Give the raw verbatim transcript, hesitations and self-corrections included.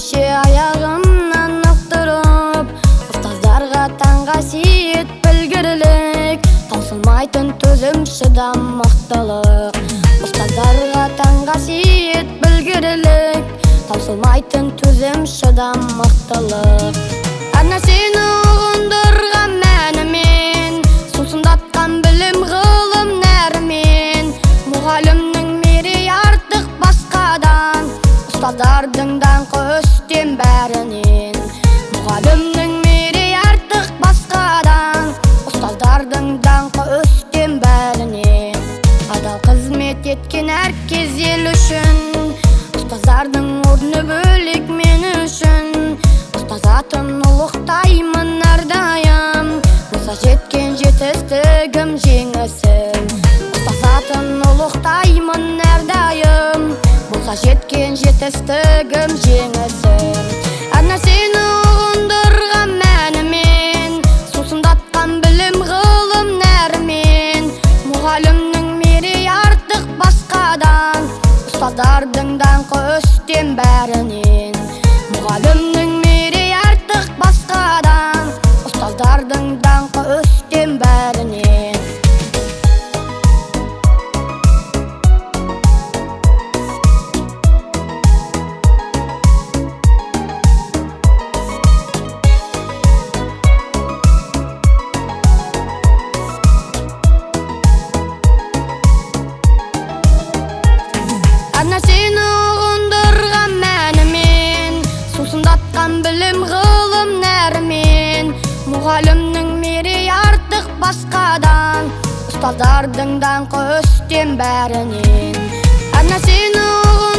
кеше аяғымнан ықтырып, ұстаздарға таң қасиет білгірлік, таусылмайтын төзім шыдам мықтылық. Ұстаздарға таң қасиет білгірлік, таусылмайтын төзім шыдам мықтылық. Әр нәрсені ұғындырған мәнімен, сусындатқан білім ғылым нәрімен, мұғалімнің мерейі артық басқадан, ұстаздардың даңқы үстем бәрінен. Мұғалімнің мерейі артық басқадан, ұстаздардың даңқы үстем бәрінен. Адал қызмет еткен әр кез ел үшін, ұстаздардың орны бөлек мен үшін. Ұстаз атын ұлықтаймын әрдайым, болса жеткен жетістігім жеңісім. Ұстаз атын ұлықтаймын әрдайым, болса жеткен жетістігім жеңісім. Әр нәрсені ұғындырған мәнімен, сусындатқан білім ғылым нәрімен, мұғалімнің мерейі артық басқадан, ұстаздардың даңқы үстем бәрінен. Мұғалімнің мерейі артық басқадан, ұстаздардың даңқы үстем бәрінен. Әр нәрсені ұғындырған мәнімен, сусындатқан білім ғылым нәрімен, мұғалімнің мерейі артық басқадан, ұстаздардың даңқы үстем бәрінен. Әр нәрсені ұғындырған